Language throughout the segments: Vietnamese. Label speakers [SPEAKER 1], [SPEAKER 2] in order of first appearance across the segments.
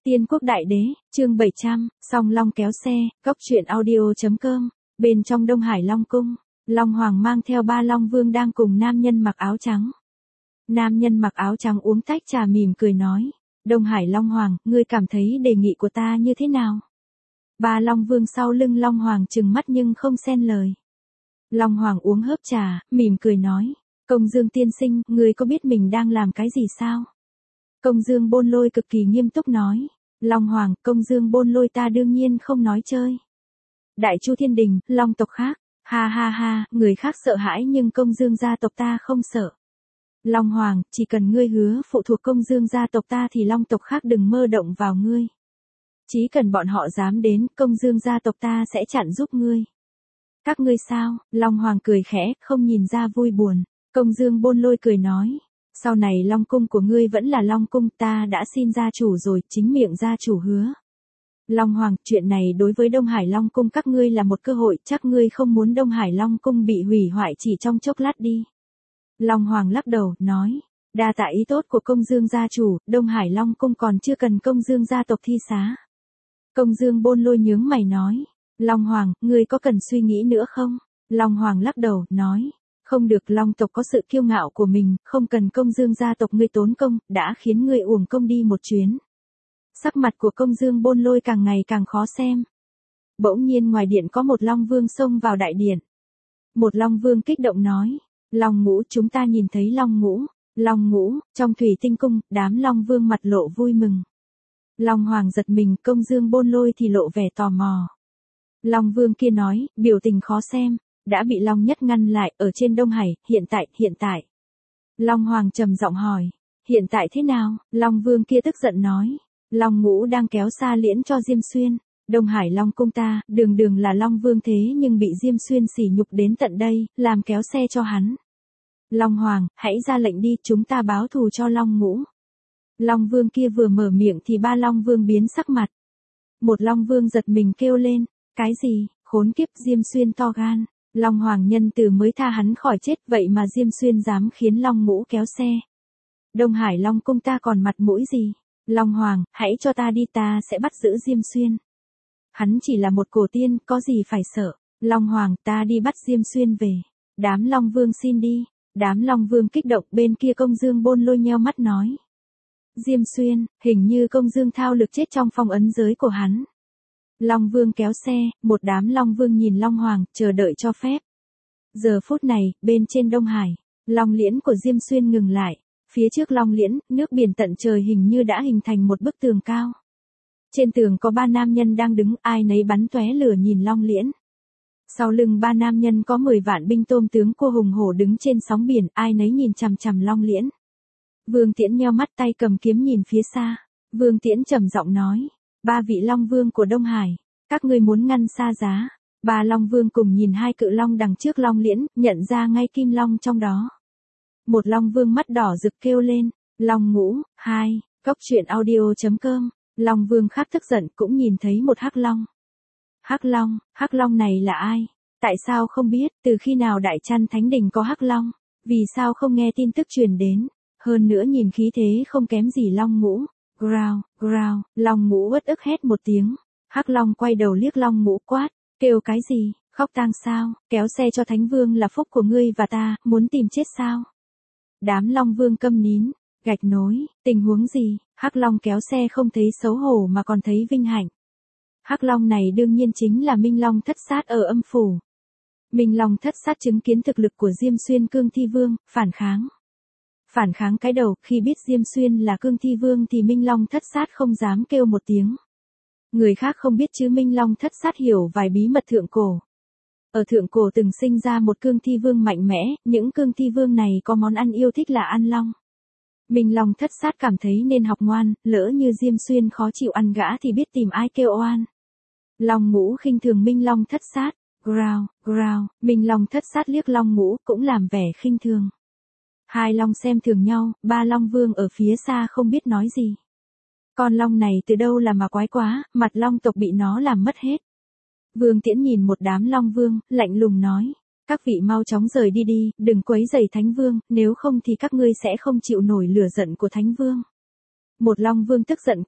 [SPEAKER 1] Tiên quốc đại đế, chương 700, song long kéo xe, cốc truyện audio.com, bên trong Đông Hải Long Cung, Long Hoàng mang theo 3 Long Vương đang cùng nam nhân mặc áo trắng. Nam nhân mặc áo trắng uống tách trà mỉm cười nói, Đông Hải Long Hoàng, ngươi cảm thấy đề nghị của ta như thế nào? 3 Long Vương sau lưng Long Hoàng trừng mắt nhưng không xen lời. Long Hoàng uống hớp trà, mỉm cười nói, Công Dương tiên sinh, ngươi có biết mình đang làm cái gì sao? Công Dương Bôn Lôi cực kỳ nghiêm túc nói, Long Hoàng, Công Dương Bôn Lôi ta đương nhiên không nói chơi. Đại Chu Thiên Đình, Long tộc khác, ha ha ha, người khác sợ hãi nhưng Công Dương gia tộc ta không sợ. Long Hoàng, chỉ cần ngươi hứa phụ thuộc Công Dương gia tộc ta thì Long tộc khác đừng mơ động vào ngươi. Chỉ cần bọn họ dám đến, Công Dương gia tộc ta sẽ chặn giúp ngươi. Các ngươi sao? Long Hoàng cười khẽ, không nhìn ra vui buồn. Công Dương Bôn Lôi cười nói, sau này Long cung của ngươi vẫn là Long cung, ta đã xin gia chủ rồi, chính miệng gia chủ hứa. Long Hoàng, chuyện này đối với Đông Hải Long cung các ngươi là một cơ hội, chắc ngươi không muốn Đông Hải Long cung bị hủy hoại chỉ trong chốc lát đi. Long Hoàng lắc đầu, nói, đa tạ ý tốt của Công Dương gia chủ, Đông Hải Long cung còn chưa cần Công Dương gia tộc thi xá. Công Dương Bôn Lôi nhướng mày nói, Long Hoàng, ngươi có cần suy nghĩ nữa không? Long Hoàng lắc đầu, nói, không được, Long tộc có sự kiêu ngạo của mình, không cần Công Dương gia tộc ngươi tốn công, đã khiến ngươi uổng công đi một chuyến. Sắc mặt của Công Dương Bôn Lôi càng ngày càng khó xem. Bỗng nhiên ngoài điện có một Long Vương xông vào đại điện. Một Long Vương kích động nói, Long Ngũ, chúng ta nhìn thấy Long Ngũ. Long Ngũ, trong Thủy Tinh cung, đám Long Vương mặt lộ vui mừng. Long Hoàng giật mình, Công Dương Bôn Lôi thì lộ vẻ tò mò. Long Vương kia nói, biểu tình khó xem, đã bị Long Nhất ngăn lại, ở trên Đông Hải, hiện tại. Long Hoàng trầm giọng hỏi, hiện tại thế nào? Long Vương kia tức giận nói, Long Ngũ đang kéo xa liễn cho Diêm Xuyên. Đông Hải Long cung ta, đường là Long Vương thế nhưng bị Diêm Xuyên sỉ nhục đến tận đây, làm kéo xe cho hắn. Long Hoàng, hãy ra lệnh đi, chúng ta báo thù cho Long Ngũ. Long Vương kia vừa mở miệng thì 3 Long Vương biến sắc mặt. Một Long Vương giật mình kêu lên, cái gì, khốn kiếp, Diêm Xuyên to gan. Long Hoàng nhân từ mới tha hắn khỏi chết, vậy mà Diêm Xuyên dám khiến Long Ngũ kéo xe. Đông Hải Long cung ta còn mặt mũi gì? Long Hoàng, hãy cho ta đi, ta sẽ bắt giữ Diêm Xuyên. Hắn chỉ là một cổ tiên, có gì phải sợ. Long Hoàng, ta đi bắt Diêm Xuyên về. Đám Long Vương xin đi. Đám Long Vương kích động, bên kia Công Dương Bôn Lôi nheo mắt nói, Diêm Xuyên, hình như Công Dương Thao Lực chết trong phong ấn giới của hắn. Long Vương kéo xe, một đám Long Vương nhìn Long Hoàng, chờ đợi cho phép. Giờ phút này, bên trên Đông Hải, Long liễn của Diêm Xuyên ngừng lại. Phía trước Long liễn, nước biển tận trời hình như đã hình thành một bức tường cao. Trên tường có 3 nam nhân đang đứng, ai nấy bắn tóe lửa nhìn Long liễn. Sau lưng 3 nam nhân có 10 vạn binh tôm tướng cua hùng hổ đứng trên sóng biển, ai nấy nhìn chằm chằm Long liễn. Vương Tiễn nheo mắt, tay cầm kiếm nhìn phía xa. Vương Tiễn trầm giọng nói, 3 vị Long Vương của Đông Hải, các ngươi muốn ngăn xa giá. 3 Long Vương cùng nhìn 2 cự long đằng trước Long liễn, nhận ra ngay Kim Long trong đó. Một Long Vương mắt đỏ rực kêu lên, Long Ngũ, 2, cốc truyện audio.com. Long Vương khác tức giận cũng nhìn thấy một Hắc Long. Hắc Long này là ai? Tại sao không biết, từ khi nào Đại Trăn Thánh Đình có Hắc Long? Vì sao không nghe tin tức truyền đến? Hơn nữa nhìn khí thế không kém gì Long Ngũ. Growl, Long Ngũ uất ức hét một tiếng. Hắc Long quay đầu liếc Long Ngũ quát, kêu cái gì, khóc tang sao, kéo xe cho Thánh Vương là phúc của ngươi và ta, muốn tìm chết sao? Đám Long Vương câm nín, gạch nối, tình huống gì? Hắc Long kéo xe không thấy xấu hổ mà còn thấy vinh hạnh. Hắc Long này đương nhiên chính là Minh Long Thất Sát ở âm phủ. Minh Long Thất Sát chứng kiến thực lực của Diêm Xuyên Cương Thi Vương, phản kháng cái đầu, khi biết Diêm Xuyên là Cương Thi Vương thì Minh Long Thất Sát không dám kêu một tiếng. Người khác không biết chứ Minh Long Thất Sát hiểu vài bí mật thượng cổ. Ở thượng cổ từng sinh ra một Cương Thi Vương mạnh mẽ, những Cương Thi Vương này có món ăn yêu thích là ăn long. Minh Long Thất Sát cảm thấy nên học ngoan, lỡ như Diêm Xuyên khó chịu ăn gã thì biết tìm ai kêu oan. Long Ngũ khinh thường Minh Long Thất Sát, growl, Minh Long Thất Sát liếc Long Ngũ cũng làm vẻ khinh thường. 2 Long xem thường nhau, 3 Long Vương ở phía xa không biết nói gì. Con Long này từ đâu là mà quái quá, mặt Long tộc bị nó làm mất hết. Vương Tiễn nhìn một đám Long Vương, lạnh lùng nói, các vị mau chóng rời đi, đừng quấy rầy Thánh Vương, nếu không thì các ngươi sẽ không chịu nổi lửa giận của Thánh Vương. Một Long Vương tức giận quát,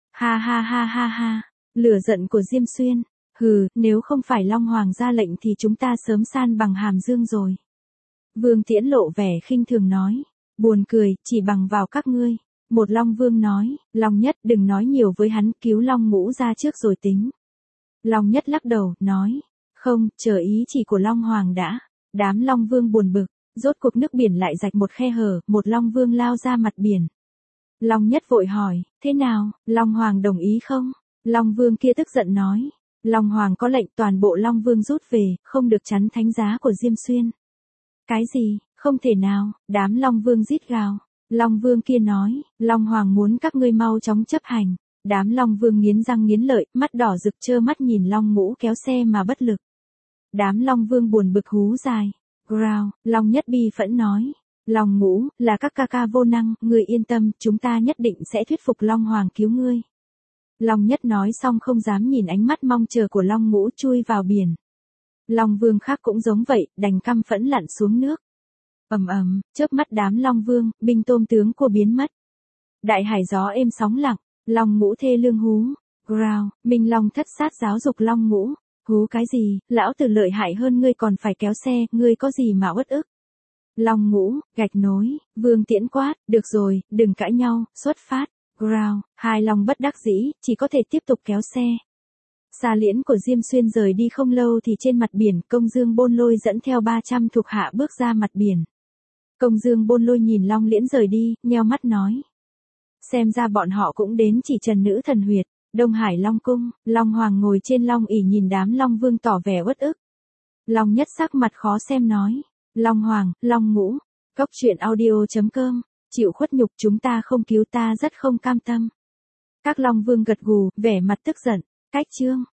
[SPEAKER 1] Ha ha ha ha ha. Lửa giận của Diêm Xuyên. Hừ, nếu không phải Long Hoàng ra lệnh thì chúng ta sớm san bằng Hàm Dương rồi. Vương Tiễn lộ vẻ khinh thường nói. Buồn cười, chỉ bằng vào các ngươi. Một Long Vương nói, Long Nhất đừng nói nhiều với hắn, cứu Long Ngũ ra trước rồi tính. Long Nhất lắc đầu, nói. Không, chờ ý chỉ của Long Hoàng đã. Đám Long Vương buồn bực, rốt cuộc nước biển lại rạch một khe hở, một Long Vương lao ra mặt biển. Long Nhất vội hỏi, thế nào, Long Hoàng đồng ý không? Long Vương kia tức giận nói. Long Hoàng có lệnh toàn bộ Long Vương rút về, không được chắn thánh giá của Diêm Xuyên. Cái gì, không thể nào, đám Long Vương rít gào. Long Vương kia nói, Long Hoàng muốn các ngươi mau chóng chấp hành. Đám Long Vương nghiến răng nghiến lợi, mắt đỏ rực trơ mắt nhìn Long Ngũ kéo xe mà bất lực. Đám Long Vương buồn bực hú dài. Growl, Long Nhất bi phẫn nói. Long Ngũ, là các ca ca vô năng, ngươi yên tâm, chúng ta nhất định sẽ thuyết phục Long Hoàng cứu ngươi. Long Nhất nói xong không dám nhìn ánh mắt mong chờ của Long Ngũ chui vào biển. Long Vương khác cũng giống vậy, đành căm phẫn lặn xuống nước. Ầm ầm, chớp mắt đám Long Vương, binh tôm tướng của biến mất. Đại hải gió êm sóng lặng, Long Ngũ thê lương hú. Growl, Minh Long thất sát giáo dục Long Ngũ. Hú cái gì, lão tử lợi hại hơn ngươi còn phải kéo xe, ngươi có gì mà uất ức. Long Ngũ, gạch nối, Vương Tiễn quát, được rồi, đừng cãi nhau, xuất phát. Growl, hai Long bất đắc dĩ, chỉ có thể tiếp tục kéo xe. Xa liễn của Diêm Xuyên rời đi không lâu thì trên mặt biển, Công Dương Bôn Lôi dẫn theo 300 thuộc hạ bước ra mặt biển. Công Dương Bôn Lôi nhìn Long Liễn rời đi, nheo mắt nói. Xem ra bọn họ cũng đến chỉ trần nữ thần huyệt, Đông Hải Long Cung, Long Hoàng ngồi trên Long ỷ nhìn đám Long Vương tỏ vẻ uất ức. Long Nhất sắc mặt khó xem nói. Long Hoàng, Long Ngũ, Cốc truyện audio.com, chịu khuất nhục chúng ta không cứu ta rất không cam tâm. Các Long Vương gật gù, vẻ mặt tức giận, cách chương.